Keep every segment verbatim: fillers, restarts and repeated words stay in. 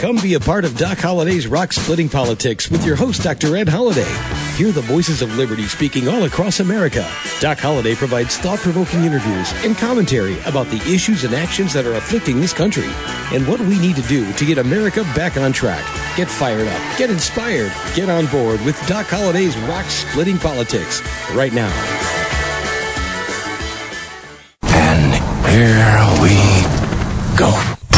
Come be a part of Doc Holliday's Rock Splitting Politics with your host, Doctor Ed Holliday. Hear the voices of liberty speaking all across America. Doc Holliday provides thought-provoking interviews and commentary about the issues and actions that are afflicting this country and what we need to do to get America back on track. Get fired up, get inspired, get on board with Doc Holliday's Rock Splitting Politics right now. And here we go.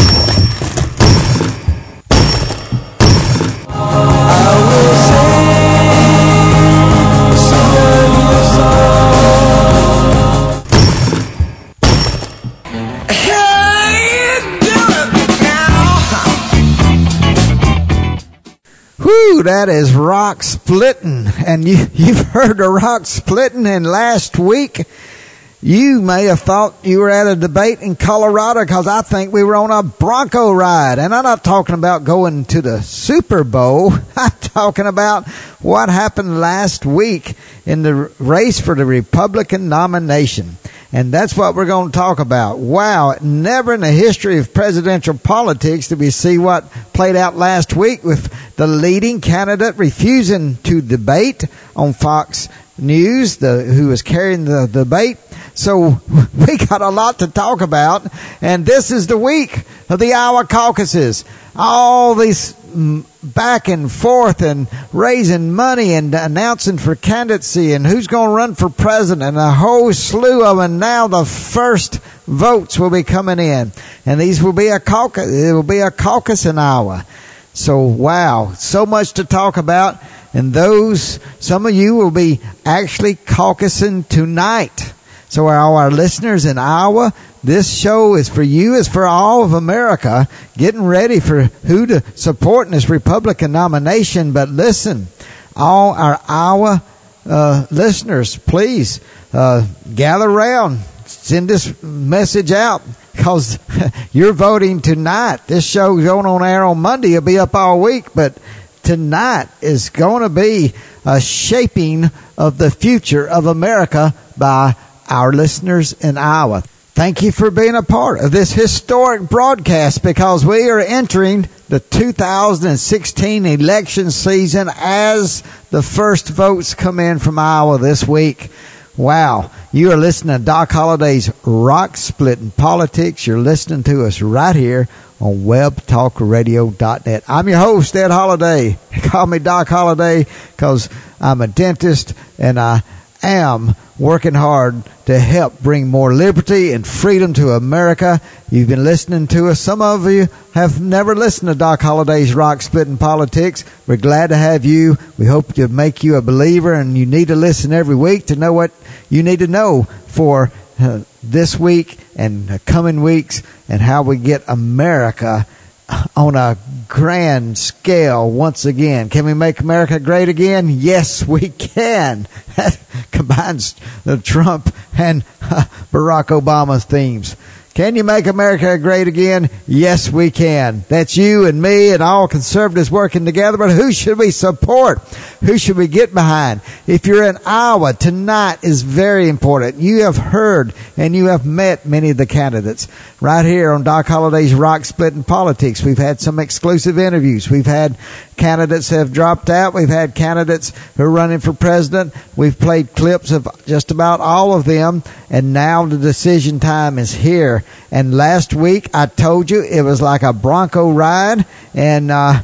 Whew, that is rock splitting. And you, you've heard of rock splitting, and last week you may have thought you were at a debate in Colorado, because I think we were on a Bronco ride. And I'm not talking about going to the Super Bowl. I'm talking about what happened last week in the race for the Republican nomination. And that's what we're going to talk about. Wow, never in the history of presidential politics did we see what played out last week with the leading candidate refusing to debate on Fox News, the who was carrying the debate. So we got a lot to talk about, and this is the week of the Iowa caucuses. All these back and forth and raising money and announcing for candidacy and who's going to run for president, and a whole slew of them. Now the first votes will be coming in, and these will be a caucus. It will be a caucus in Iowa. So wow, so much to talk about. And those, some of you will be actually caucusing tonight. So our, our listeners in Iowa, this show is for you, is for all of America, getting ready for who to support in this Republican nomination. But listen, all our Iowa uh, listeners, please uh, gather around, send this message out, because you're voting tonight. This show is going on air on Monday. It'll be up all week, but tonight is going to be a shaping of the future of America by our listeners in Iowa. Thank you for being a part of this historic broadcast, because we are entering the two thousand sixteen election season as the first votes come in from Iowa this week. Wow. You are listening to Doc Holliday's Rock Splitting Politics. You're listening to us right here on web talk radio dot net. I'm your host, Ed Holliday. Call me Doc Holliday because I'm a dentist, and I am working hard to help bring more liberty and freedom to America. You've been listening to us. Some of you have never listened to Doc Holliday's Rock Splitting Politics. We're glad to have you. We hope to make you a believer, and you need to listen every week to know what you need to know for uh, this week and the coming weeks, and how we get America on a grand scale once again. Can we make America great again? Yes, we can. That combines the Trump and uh, Barack Obama's themes. Can you make America great again? Yes, we can. That's you and me and all conservatives working together. But who should we support? Who should we get behind? If you're in Iowa, tonight is very important. You have heard and you have met many of the candidates right here on Doc Holliday's Rock Splitting Politics. We've had some exclusive interviews. We've had candidates that have dropped out. We've had candidates who are running for president. We've played clips of just about all of them. And now the decision time is here. And last week I told you it was like a Bronco ride. And uh,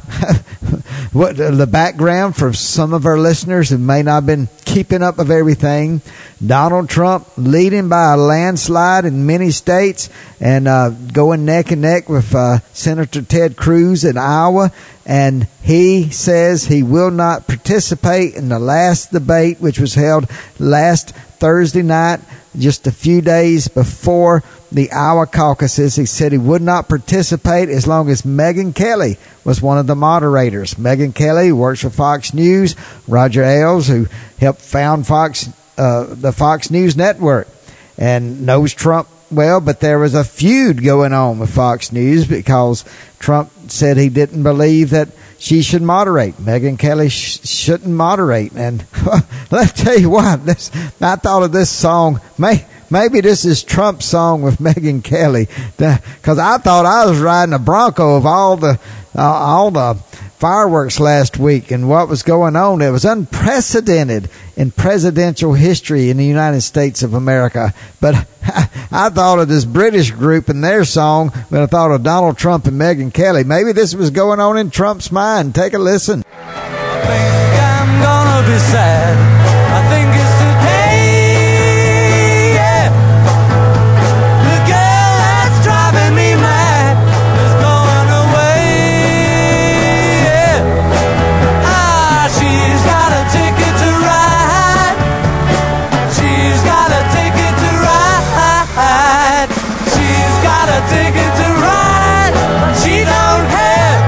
what the background for some of our listeners who may not have been keeping up with everything, Donald Trump leading by a landslide in many states, and uh, going neck and neck with uh, Senator Ted Cruz in Iowa. And he says he will not participate in the last debate, which was held last Thursday night, just a few days before the Iowa caucuses. He said he would not participate as long as Megyn Kelly was one of the moderators. Megyn Kelly, who works for Fox News, Roger Ailes, who helped found Fox, uh, the Fox News network, and knows Trump well, but there was a feud going on with Fox News because Trump said he didn't believe that she should moderate. Megyn Kelly sh- shouldn't moderate. And let's tell you what, this, I thought of this song. May, maybe this is Trump's song with Megyn Kelly, because I thought I was riding a Bronco of all the uh, all the fireworks last week and what was going on. It was unprecedented in presidential history in the United States of America. But I thought of this British group and their song, but I thought of Donald Trump and Megyn Kelly. Maybe this was going on in Trump's mind. Take a listen. I think I'm gonna be sad. I think it's today, yeah. The girl that's driving me mad is going away, yeah. Ah, she's got a ticket to ride. She's got a ticket to ride. She's got a ticket to ride. She don't have.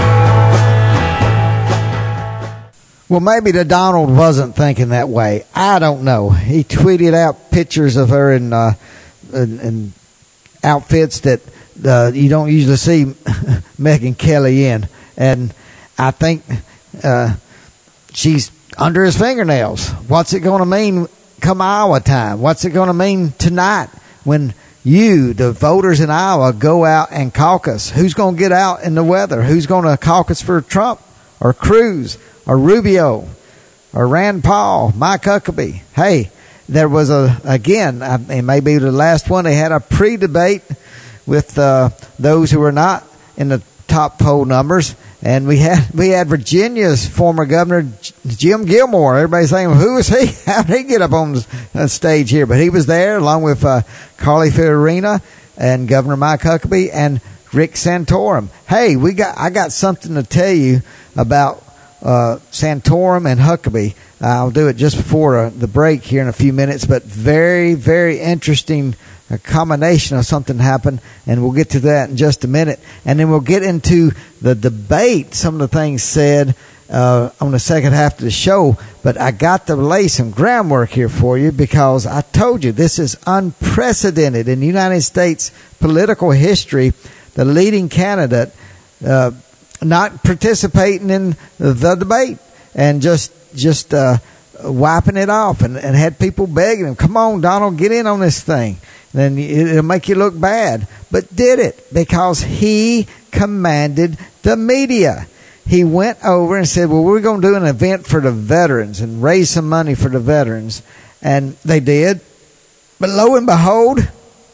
Well, maybe the Donald wasn't thinking that way. I don't know. He tweeted out pictures of her in, uh, in, in outfits that uh, you don't usually see Megyn Kelly in. And I think uh, she's under his fingernails. What's it going to mean come Iowa time? What's it going to mean tonight when you, the voters in Iowa, go out and caucus? Who's going to get out in the weather? Who's going to caucus for Trump or Cruz or Rubio or Rand Paul, Mike Huckabee? Hey, there was a, again, it may be the last one, they had a pre-debate with uh, those who were not in the top poll numbers. And we had we had Virginia's former governor, Jim Gilmore. Everybody's saying, well, who is he? How did he get up on the stage here? But he was there along with uh, Carly Fiorina and Governor Mike Huckabee and Rick Santorum. Hey, we got I got something to tell you about uh, Santorum and Huckabee. I'll do it just before uh, the break here in a few minutes, but very, very interesting a combination of something happened, and we'll get to that in just a minute. And then we'll get into the debate, some of the things said uh, on the second half of the show. But I got to lay some groundwork here for you because I told you this is unprecedented in the United States political history. The leading candidate uh, not participating in the debate and just just uh, wiping it off and, and had people begging him, come on, Donald, get in on this thing. Then it'll make you look bad. But did it because he commanded the media. He went over and said, well, we're going to do an event for the veterans and raise some money for the veterans. And they did. But lo and behold,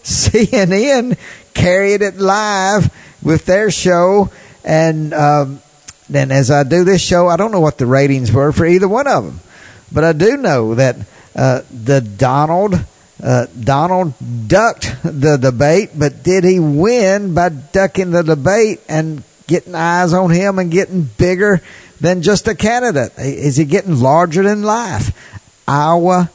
C N N carried it live with their show. And um, then as I do this show, I don't know what the ratings were for either one of them. But I do know that uh, the Donald... Uh, Donald ducked the debate, but did he win by ducking the debate and getting eyes on him and getting bigger than just a candidate? Is he getting larger than life? Iowa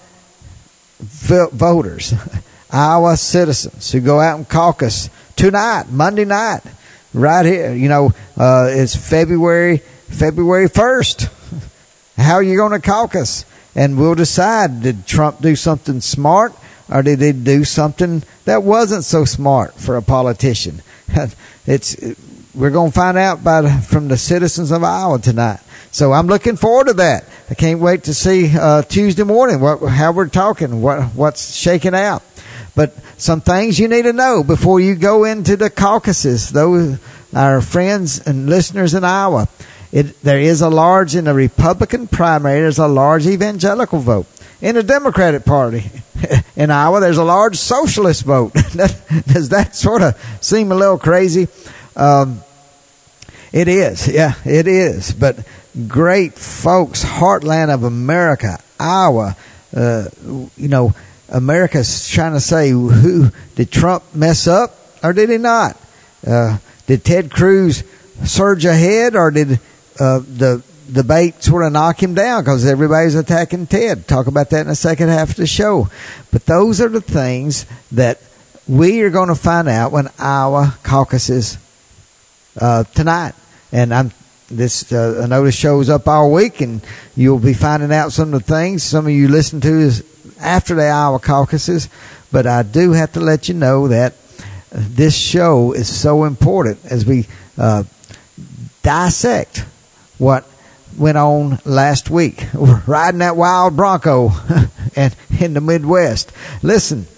voters, Iowa citizens who go out and caucus tonight, Monday night, right here. You know, uh, it's February, February first. How are you going to caucus? And we'll decide, did Trump do something smart? Or did they do something that wasn't so smart for a politician? It's we're going to find out by the, from the citizens of Iowa tonight. So I'm looking forward to that. I can't wait to see uh, Tuesday morning what how we're talking, what what's shaking out. But some things you need to know before you go into the caucuses. Those our friends and listeners in Iowa. It, there is a large in the Republican primary. There's a large evangelical vote. In the Democratic Party in Iowa, there's a large socialist vote. Does that sort of seem a little crazy? Um, it is. Yeah, it is. But great folks, heartland of America, Iowa, uh, you know, America's trying to say, who did Trump mess up or did he not? Uh, did Ted Cruz surge ahead or did uh, the debate sort of knock him down because everybody's attacking Ted? Talk about that in the second half of the show. But those are the things that we are going to find out when Iowa caucuses uh, tonight. And I'm this uh, I know the show's up all week, and you'll be finding out some of the things some of you listen to is after the Iowa caucuses. But I do have to let you know that this show is so important as we uh, dissect what went on last week, riding that wild Bronco and in the Midwest. Listen,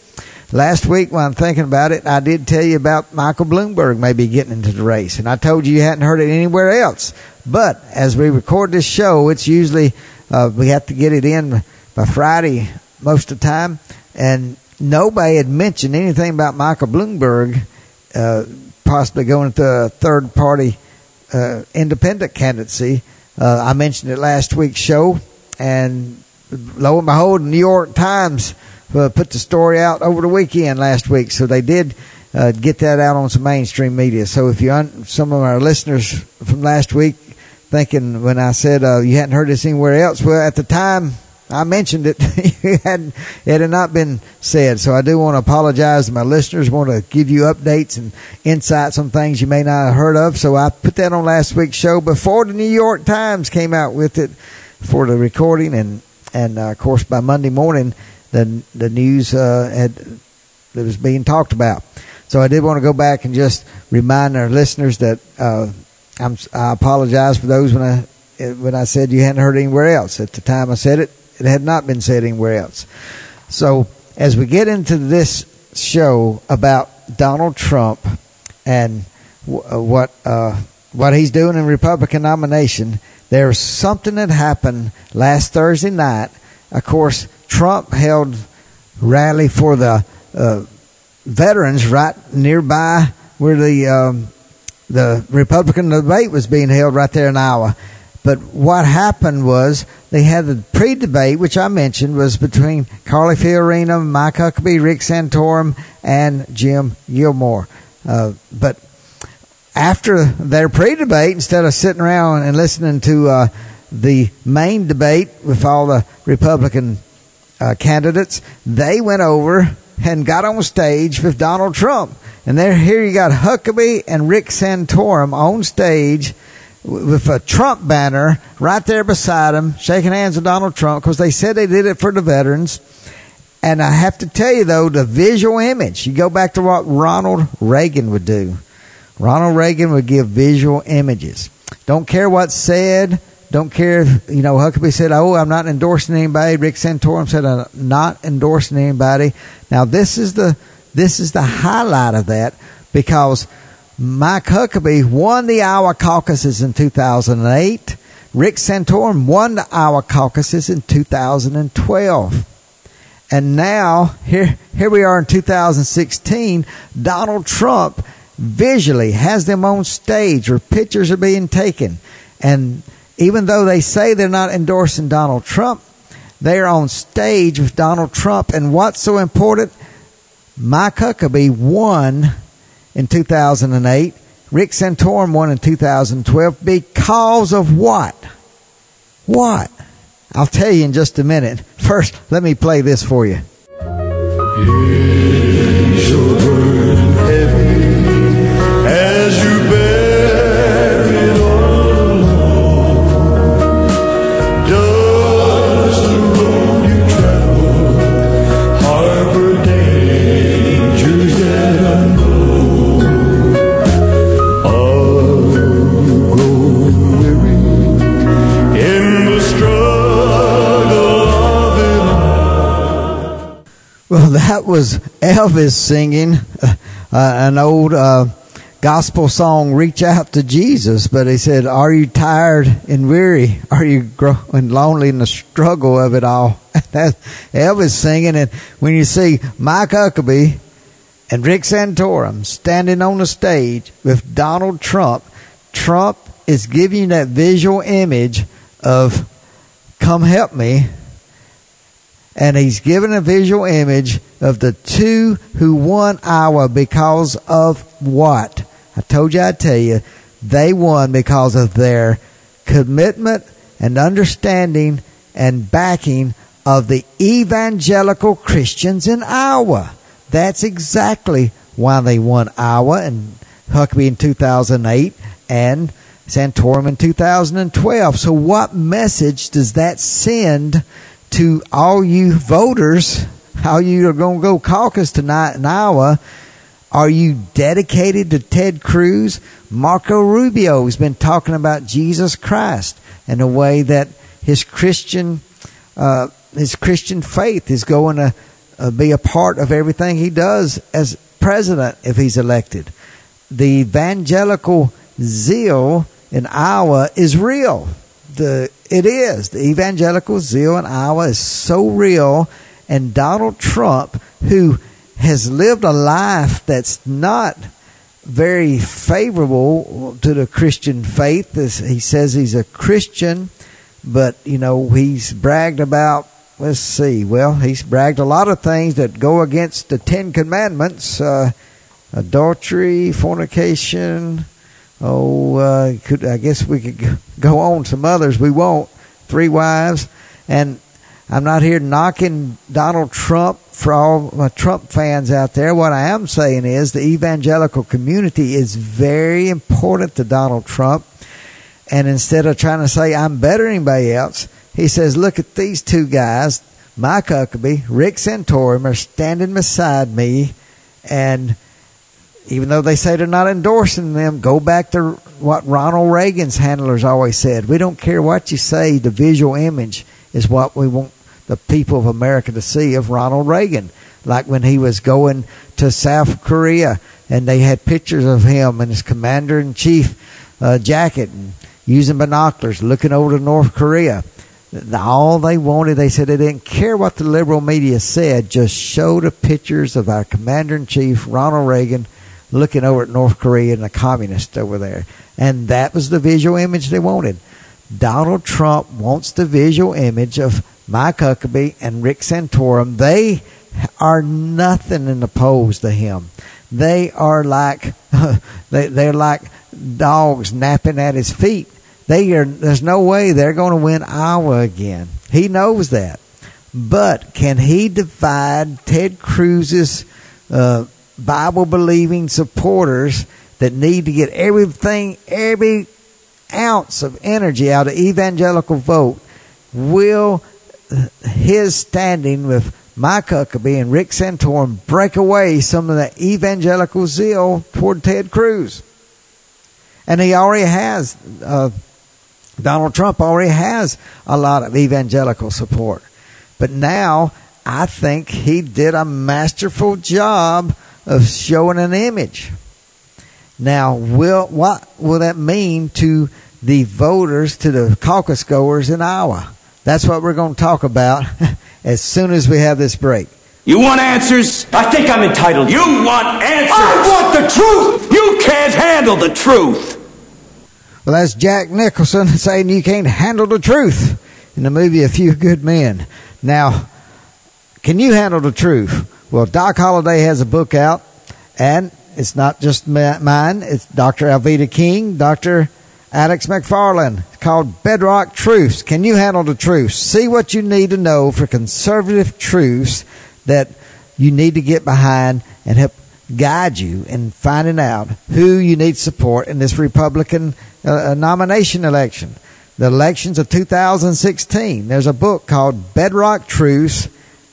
last week when I'm thinking about it, I did tell you about Michael Bloomberg maybe getting into the race, and I told you you hadn't heard it anywhere else. But as we record this show, it's usually uh, we have to get it in by Friday most of the time, and nobody had mentioned anything about Michael Bloomberg uh, possibly going to a third-party uh, independent candidacy. Uh, I mentioned it last week's show, and lo and behold, the New York Times uh, put the story out over the weekend last week, so they did uh, get that out on some mainstream media. So if you un- some of our listeners from last week thinking when I said uh, you hadn't heard this anywhere else, well, at the time I mentioned it, it, hadn't, it had not been said. So I do want to apologize to my listeners. I want to give you updates and insights on things you may not have heard of. So I put that on last week's show before the New York Times came out with it for the recording, and and uh, of course by Monday morning the the news uh, had that was being talked about. So I did want to go back and just remind our listeners that uh, I'm, I apologize for those when I when I said you hadn't heard anywhere else. At the time I said it, it had not been said anywhere else. So as we get into this show about Donald Trump and w- what uh, what he's doing in Republican nomination, there's something that happened last Thursday night. Of course, Trump held rally for the uh, veterans right nearby where the um, the Republican debate was being held, right there in Iowa. But what happened was they had the pre-debate, which I mentioned, was between Carly Fiorina, Mike Huckabee, Rick Santorum, and Jim Gilmore. Uh, but after their pre-debate, instead of sitting around and listening to uh, the main debate with all the Republican uh, candidates, they went over and got on stage with Donald Trump. And there, here you got Huckabee and Rick Santorum on stage with a Trump banner right there beside him, shaking hands with Donald Trump, because they said they did it for the veterans. And I have to tell you, though, the visual image, you go back to what Ronald Reagan would do. Ronald Reagan would give visual images. Don't care what's said. Don't care if, you know, Huckabee said, oh, I'm not endorsing anybody. Rick Santorum said, I'm not endorsing anybody. Now, this is the this is the highlight of that, because Mike Huckabee won the Iowa caucuses in two thousand eight. Rick Santorum won the Iowa caucuses in two thousand twelve. And now, here, here we are in two thousand sixteen, Donald Trump visually has them on stage where pictures are being taken. And even though they say they're not endorsing Donald Trump, they're on stage with Donald Trump. And what's so important? Mike Huckabee won in two thousand eight. Rick Santorum won in two thousand twelve because of what? What? I'll tell you in just a minute. First, let me play this for you. Is your burden heavy as you bear it all alone? Does the road you travel harbor dangers yet unknown? Are you growing weary in the struggle of it all? Well, that was Elvis singing uh, an old uh, gospel song, Reach Out to Jesus. But he said, are you tired and weary? Are you growing lonely in the struggle of it all? That's Elvis singing. And when you see Mike Huckabee and Rick Santorum standing on the stage with Donald Trump, Trump is giving you that visual image of, come help me. And he's given a visual image of the two who won Iowa because of what? I told you I'd tell you. They won because of their commitment and understanding and backing of the evangelical Christians in Iowa. That's exactly why they won Iowa, and Huckabee in two thousand eight and Santorum in two thousand twelve. So what message does that send to all you voters? How you are going to go caucus tonight in Iowa? Are you dedicated to Ted Cruz? Marco Rubio has been talking about Jesus Christ and the way that his Christian uh, his Christian faith is going to uh, be a part of everything he does as president if he's elected. The evangelical zeal in Iowa is real. The it is. The evangelical zeal in Iowa is so real. And Donald Trump, who has lived a life that's not very favorable to the Christian faith, as he says he's a Christian, but, you know, he's bragged about, let's see, well, he's bragged a lot of things that go against the Ten Commandments, uh, adultery, fornication. Oh, uh, could, I guess we could go on some others. We won't. Three wives. And I'm not here knocking Donald Trump for all my Trump fans out there. What I am saying is the evangelical community is very important to Donald Trump. And instead of trying to say I'm better than anybody else, he says, look at these two guys, Mike Huckabee, Rick Santorum, are standing beside me, and even though they say they're not endorsing them, go back to what Ronald Reagan's handlers always said. We don't care what you say. The visual image is what we want the people of America to see of Ronald Reagan. Like when he was going to South Korea and they had pictures of him in his commander-in-chief uh, jacket and using binoculars, looking over to North Korea. All they wanted, they said they didn't care what the liberal media said, just show the pictures of our commander-in-chief, Ronald Reagan, looking over at North Korea and the communists over there. And that was the visual image they wanted. Donald Trump wants the visual image of Mike Huckabee and Rick Santorum. They are nothing in the polls to him. They are like they, they're like dogs napping at his feet. They are. There's no way they're going to win Iowa again. He knows that. But can he divide Ted Cruz's uh, Bible-believing supporters that need to get everything, every ounce of energy out of evangelical vote? Will his standing with Mike Huckabee and Rick Santorum break away some of the evangelical zeal toward Ted Cruz? And he already has, uh, Donald Trump already has a lot of evangelical support. But now I think he did a masterful job of showing an image. Now, will what will that mean to the voters, to the caucus goers in Iowa? That's what we're going to talk about as soon as we have this break. You want answers? I think I'm entitled. You want answers? I want the truth! You can't handle the truth! Well, that's Jack Nicholson saying you can't handle the truth in the movie A Few Good Men. Now, can you handle the truth? Well, Doc Holliday has a book out, and it's not just mine. It's Doctor Alveda King, Doctor Alex McFarland. It's called Bedrock Truths. Can you handle the truth? See what you need to know for conservative truths that you need to get behind and help guide you in finding out who you need support in this Republican uh, nomination election. The elections of two thousand sixteen. There's a book called Bedrock Truths,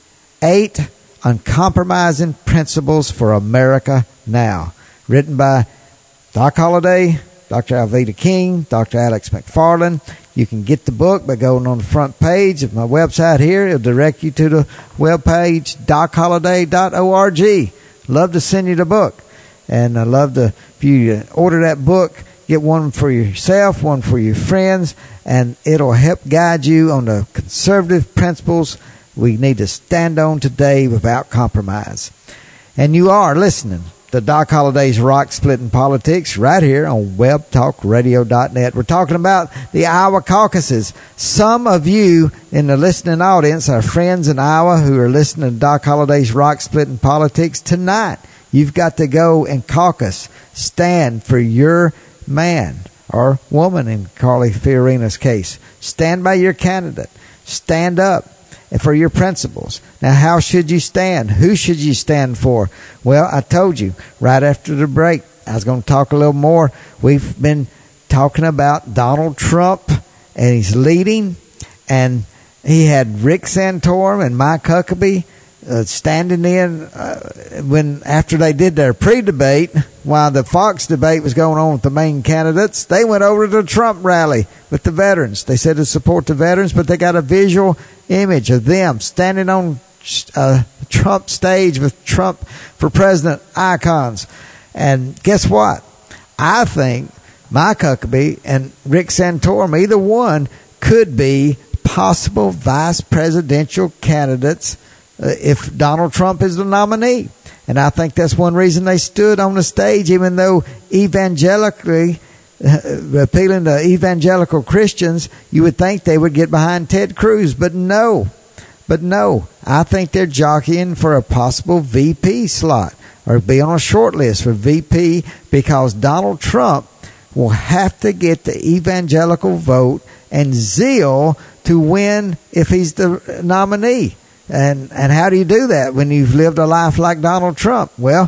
Eight Uncompromising Principles for America Now, written by Doc Holliday, Doctor Alveda King, Doctor Alex McFarland. You can get the book by going on the front page of my website here. It'll direct you to the webpage, doc holiday dot org. Love to send you the book. And I love to, if you order that book, get one for yourself, one for your friends, and it'll help guide you on the conservative principles we need to stand on today without compromise. And you are listening to Doc Holliday's Rock Splitting Politics right here on web talk radio dot net. We're talking about the Iowa caucuses. Some of you in the listening audience are friends in Iowa who are listening to Doc Holliday's Rock Splitting Politics tonight. You've got to go and caucus. Stand for your man or woman in Carly Fiorina's case. Stand by your candidate. Stand up for your principles. Now, how should you stand? Who should you stand for? Well, I told you right after the break, I was going to talk a little more. We've been talking about Donald Trump, and he's leading, and he had Rick Santorum and Mike Huckabee uh, standing in uh, when after they did their pre-debate, while the Fox debate was going on with the main candidates. They went over to the Trump rally with the veterans. They said to support the veterans, but they got a visual image of them standing on uh, Trump stage with Trump for president icons. And guess what? I think Mike Huckabee and Rick Santorum, either one, could be possible vice presidential candidates uh, if Donald Trump is the nominee. And I think that's one reason they stood on the stage, even though evangelically, uh, appealing to evangelical Christians, you would think they would get behind Ted Cruz. But no, but no, I think they're jockeying for a possible V P slot or be on a short list for V P, because Donald Trump will have to get the evangelical vote and zeal to win if he's the nominee. And and how do you do that when you've lived a life like Donald Trump? Well,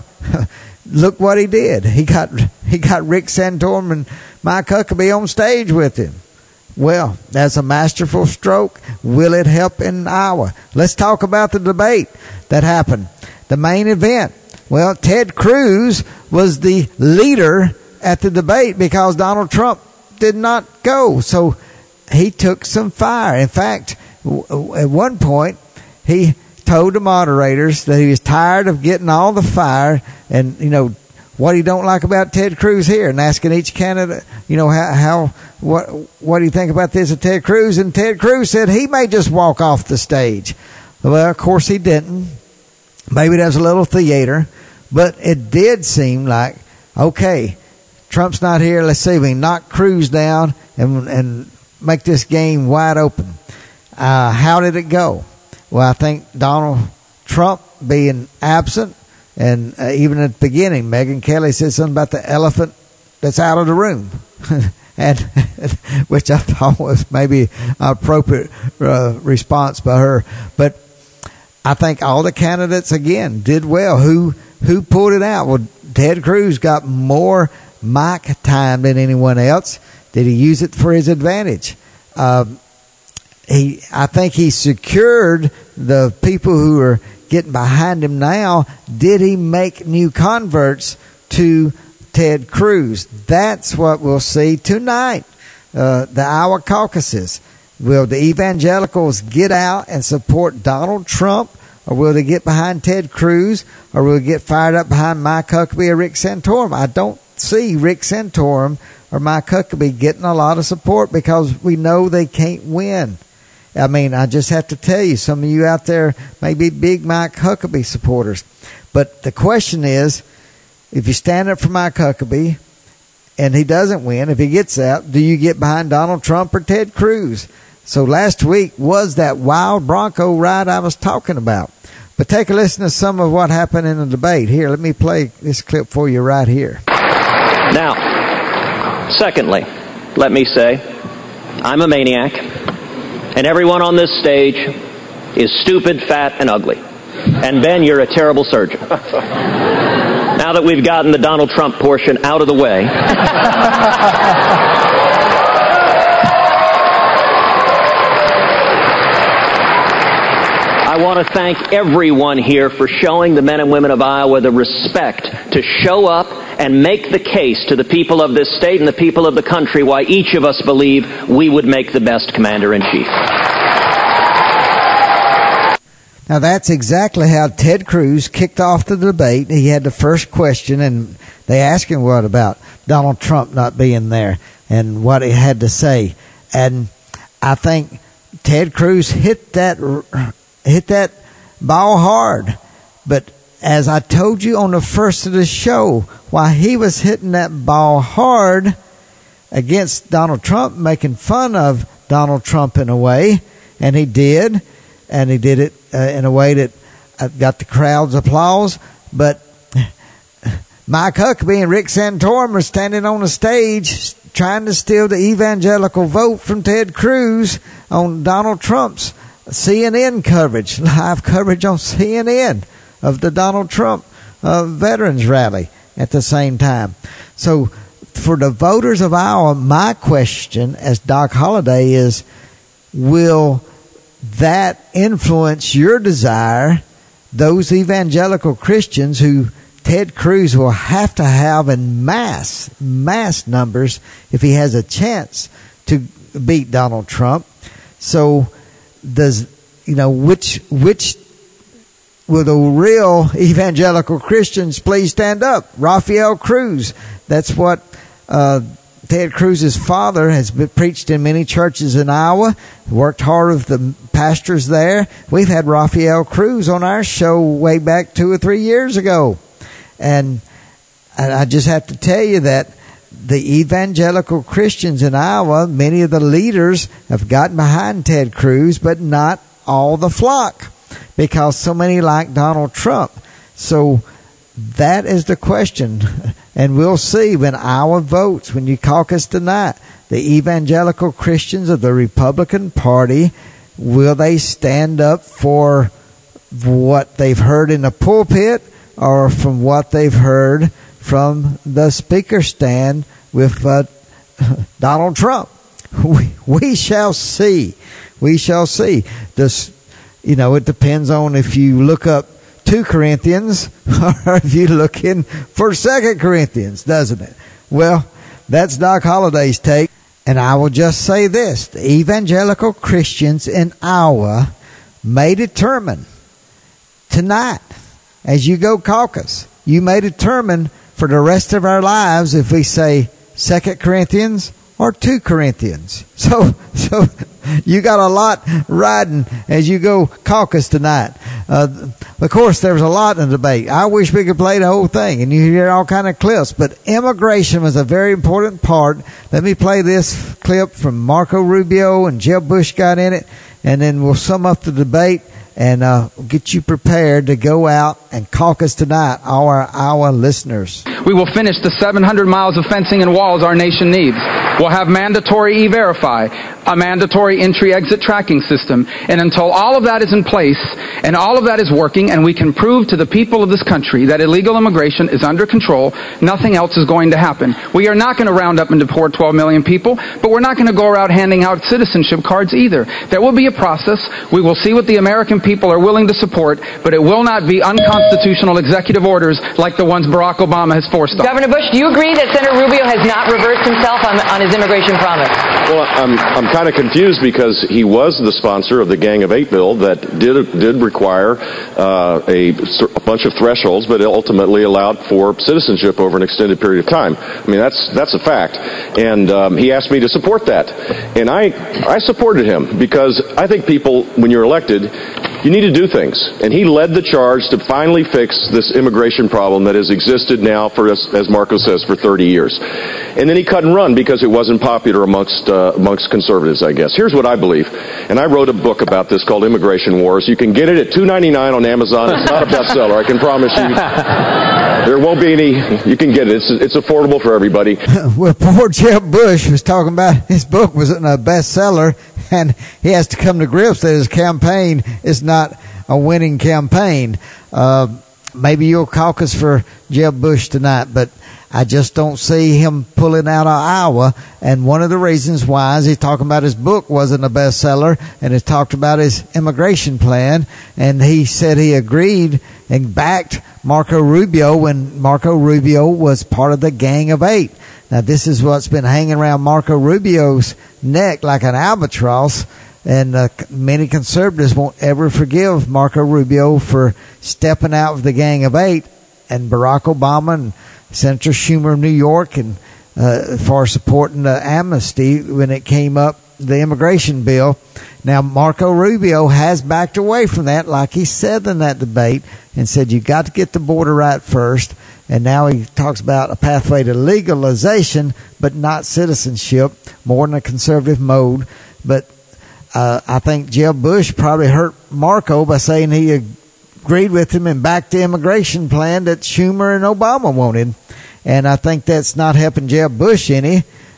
look what he did. He got he got Rick Santorum and Mike Huckabee on stage with him. Well, that's a masterful stroke. Will it help in Iowa? Let's talk about the debate that happened. The main event. Well, Ted Cruz was the leader at the debate because Donald Trump did not go. So he took some fire. In fact, w- at one point, he told the moderators that he was tired of getting all the fire and, you know, what he don't like about Ted Cruz here, and asking each candidate, you know, how, how what what do you think about this of Ted Cruz? And Ted Cruz said he may just walk off the stage. Well, of course he didn't. Maybe there's a little theater, but it did seem like, okay, Trump's not here. Let's see if we can knock Cruz down and and make this game wide open. Uh, how did it go? Well, I think Donald Trump being absent, and uh, even at the beginning, Megyn Kelly said something about the elephant that's out of the room, and which I thought was maybe an appropriate uh, response by her. But I think all the candidates, again, did well. Who who pulled it out? Well, Ted Cruz got more mic time than anyone else. Did he use it for his advantage? Um, he, I think he secured the people who are getting behind him now. Did he make new converts to Ted Cruz? That's what we'll see tonight. Uh, the Iowa caucuses. Will the evangelicals get out and support Donald Trump, or will they get behind Ted Cruz, or will they get fired up behind Mike Huckabee or Rick Santorum? I don't see Rick Santorum or Mike Huckabee getting a lot of support because we know they can't win. I mean, I just have to tell you, some of you out there may be big Mike Huckabee supporters. But the question is, if you stand up for Mike Huckabee and he doesn't win, if he gets out, do you get behind Donald Trump or Ted Cruz? So last week was that wild Bronco ride I was talking about. But take a listen to some of what happened in the debate. Here, let me play this clip for you right here. Now, secondly, let me say, I'm a maniac, and everyone on this stage is stupid, fat, and ugly. And Ben, you're a terrible surgeon. Now that we've gotten the Donald Trump portion out of the way, I want to thank everyone here for showing the men and women of Iowa the respect to show up and make the case to the people of this state and the people of the country why each of us believe we would make the best commander-in-chief. Now, that's exactly how Ted Cruz kicked off the debate. He had the first question, and they asked him what about Donald Trump not being there and what he had to say. And I think Ted Cruz hit that hit that ball hard. But as I told you on the first of the show, while he was hitting that ball hard against Donald Trump, making fun of Donald Trump in a way, and he did, and he did it uh, in a way that uh, got the crowd's applause. But Mike Huckabee and Rick Santorum are standing on the stage trying to steal the evangelical vote from Ted Cruz on Donald Trump's C N N coverage, live coverage on C N N of the Donald Trump uh, Veterans Rally at the same time. So for the voters of Iowa, my question as Doc Holliday is, will that influence your desire, those evangelical Christians who Ted Cruz will have to have in mass, mass numbers if he has a chance to beat Donald Trump? So does, you know, which which will the real evangelical Christians please stand up? Raphael Cruz. That's what uh, Ted Cruz's father has been preached in many churches in Iowa. Worked hard with the pastors there. We've had Raphael Cruz on our show way back two or three years ago. And, and I just have to tell you that the evangelical Christians in Iowa, many of the leaders have gotten behind Ted Cruz, but not all the flock, because so many like Donald Trump. So that is the question. And we'll see when Iowa votes, when you caucus tonight, the evangelical Christians of the Republican Party, will they stand up for what they've heard in the pulpit or from what they've heard from the speaker stand with uh, Donald Trump? We, we shall see. We shall see. This, you know, it depends on if you look up two Corinthians or if you're looking for Second Corinthians, doesn't it? Well, that's Doc Holliday's take. And I will just say this. The evangelical Christians in Iowa may determine tonight, as you go caucus, you may determine for the rest of our lives if we say Second Corinthians or two Corinthians. So, so you got a lot riding as you go caucus tonight. Uh, of course, there was a lot in the debate. I wish we could play the whole thing, and you hear all kind of clips. But immigration was a very important part. Let me play this clip from Marco Rubio and Jeb Bush got in it, and then we'll sum up the debate and uh, get you prepared to go out and caucus tonight, all our Iowa listeners. We will finish the seven hundred miles of fencing and walls our nation needs. We'll have mandatory E-Verify, a mandatory entry-exit tracking system. And until all of that is in place and all of that is working and we can prove to the people of this country that illegal immigration is under control, nothing else is going to happen. We are not going to round up and deport twelve million people, but we're not going to go around handing out citizenship cards either. There will be a process. We will see what the American people are willing to support, but it will not be unconstitutional executive orders like the ones Barack Obama has forced on. Governor Bush, do you agree that Senator Rubio has not reversed himself on, on his immigration promise? Well, I'm I'm kind of confused because he was the sponsor of the Gang of Eight bill that did did require uh, a, a bunch of thresholds, but it ultimately allowed for citizenship over an extended period of time. I mean, that's that's a fact, and um, he asked me to support that, and I I supported him because I think people, when you're elected, you need to do things. And he led the charge to finally fix this immigration problem that has existed now for, as, as Marco says, for thirty years. And then he cut and run because it wasn't popular amongst uh, amongst conservatives, I guess. Here's what I believe. And I wrote a book about this called Immigration Wars. You can get it at two ninety-nine on Amazon. It's not a bestseller, I can promise you. There won't be any. You can get it. It's, it's affordable for everybody. Well, poor Jeb Bush was talking about his book wasn't a bestseller, and he has to come to grips that his campaign is not a winning campaign. Uh, maybe you'll caucus for Jeb Bush tonight, but I just don't see him pulling out of Iowa. And one of the reasons why is he's talking about his book wasn't a bestseller, and he talked about his immigration plan, and he said he agreed and backed Marco Rubio when Marco Rubio was part of the Gang of Eight. Now, this is what's been hanging around Marco Rubio's neck like an albatross, and uh, many conservatives won't ever forgive Marco Rubio for stepping out of the Gang of Eight, and Barack Obama and Senator Schumer of New York and uh, for supporting the amnesty when it came up, the immigration bill. Now, Marco Rubio has backed away from that, like he said in that debate, and said you got to get the border right first. And now he talks about a pathway to legalization, but not citizenship, more in a conservative mode. But uh, I think Jeb Bush probably hurt Marco by saying he agreed with him and backed the immigration plan that Schumer and Obama wanted. And I think that's not helping Jeb Bush any.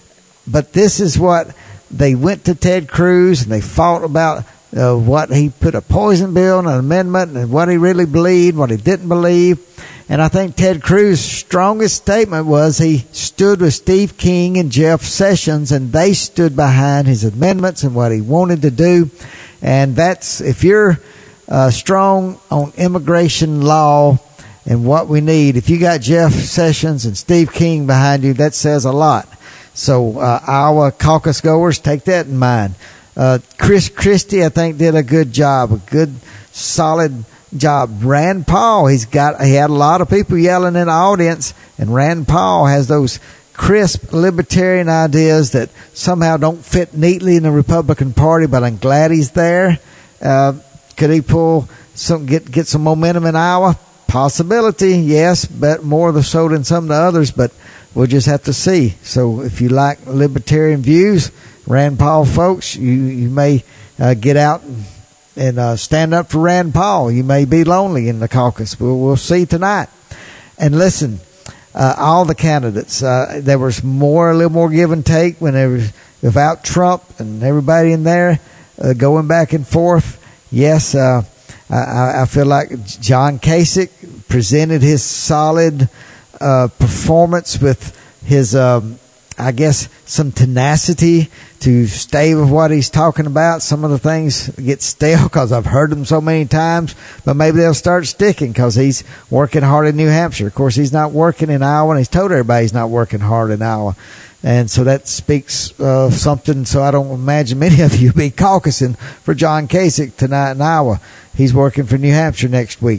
But this is what they went to Ted Cruz and they fought about uh, what he put a poison bill and an amendment and what he really believed, what he didn't believe. And I think Ted Cruz's strongest statement was he stood with Steve King and Jeff Sessions, and they stood behind his amendments and what he wanted to do. And that's, if you're uh, strong on immigration law and what we need, if you got Jeff Sessions and Steve King behind you, that says a lot. So uh, Iowa caucus goers, take that in mind. Uh, Chris Christie, I think, did a good job, a good, solid job. Rand Paul, he's got, he had a lot of people yelling in the audience, and Rand Paul has those crisp libertarian ideas that somehow don't fit neatly in the Republican Party, but I'm glad he's there. Uh, could he pull some, get, get some momentum in Iowa? Possibility, yes, but more so than some of the others, but we'll just have to see. So if you like libertarian views, Rand Paul folks, you, you may uh, get out and, and uh, stand up for Rand Paul. You may be lonely in the caucus. We'll, we'll see tonight. And listen, uh, all the candidates, uh, there was more, a little more give and take when there was, without Trump and everybody in there uh, going back and forth. Yes, uh, I, I feel like John Kasich presented his solid uh, performance with his, um, I guess, some tenacity to stay with what he's talking about. Some of the things get stale because I've heard them so many times, but maybe they'll start sticking because he's working hard in New Hampshire. Of course, he's not working in Iowa, and he's told everybody he's not working hard in Iowa. And so that speaks uh, something. So I don't imagine many of you be caucusing for John Kasich tonight in Iowa. He's working for New Hampshire next week.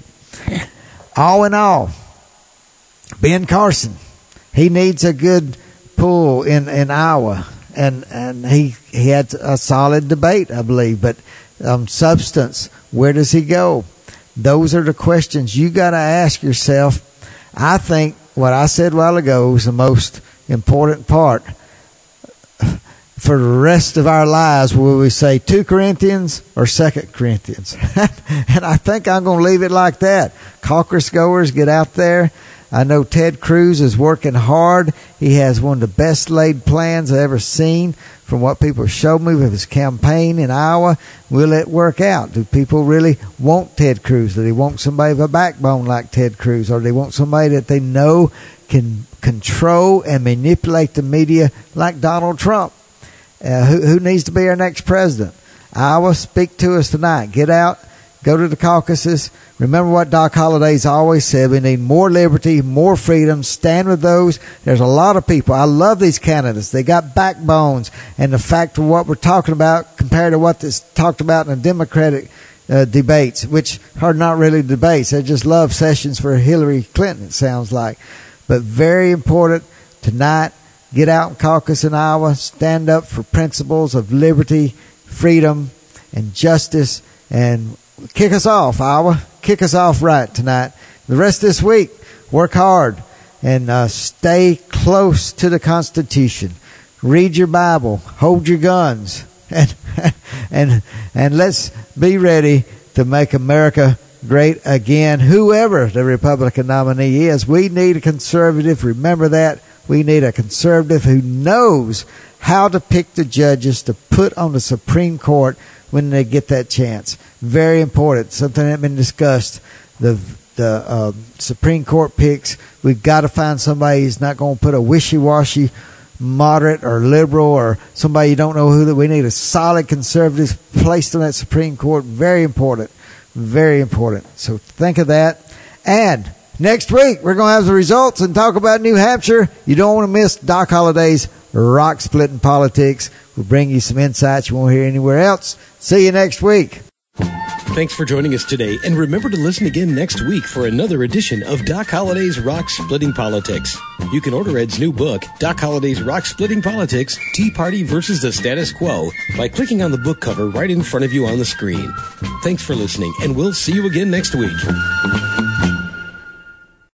All in all, Ben Carson, he needs a good pull in, in Iowa. And, and he, he had a solid debate, I believe. But um, substance, where does he go? Those are the questions you got to ask yourself. I think what I said a while ago is the most important part for the rest of our lives. Will we say two Corinthians or Second Corinthians? And I think I'm going to leave it like that. Caucus goers, get out there. I know Ted Cruz is working hard. He has one of the best laid plans I've ever seen from what people showed me with his campaign in Iowa. Will it work out? Do people really want Ted Cruz? Do they want somebody with a backbone like Ted Cruz? Or do they want somebody that they know can control and manipulate the media like Donald Trump? Uh, who, who needs to be our next president? Iowa, speak to us tonight. Get out. Go to the caucuses. Remember what Doc Holliday's always said. We need more liberty, more freedom. Stand with those. There's a lot of people. I love these candidates. They got backbones. And the fact of what we're talking about compared to what is talked about in the Democratic uh, debates, which are not really debates. They just love sessions for Hillary Clinton, it sounds like. But very important tonight, get out and caucus in Iowa. Stand up for principles of liberty, freedom, and justice. And kick us off, Iowa. Kick us off right tonight. The rest of this week, work hard and uh, stay close to the Constitution. Read your Bible. Hold your guns. And, and, and let's be ready to make America great again. Whoever the Republican nominee is, we need a conservative. Remember that. We need a conservative who knows how to pick the judges to put on the Supreme Court when they get that chance. Very important. Something that has been discussed. The the uh, Supreme Court picks. We've got to find somebody who's not going to put a wishy-washy moderate or liberal or somebody you don't know who. That we need a solid conservative placed on that Supreme Court. Very important. Very important. So think of that. And next week, we're going to have the results and talk about New Hampshire. You don't want to miss Doc Holliday's Rock Splitting Politics. We'll bring you some insights you won't hear anywhere else. See you next week. Thanks for joining us today, and remember to listen again next week for another edition of Doc Holliday's Rock Splitting Politics. You can order Ed's new book, Doc Holliday's Rock Splitting Politics, Tea Party versus the Status Quo, by clicking on the book cover right in front of you on the screen. Thanks for listening, and we'll see you again next week.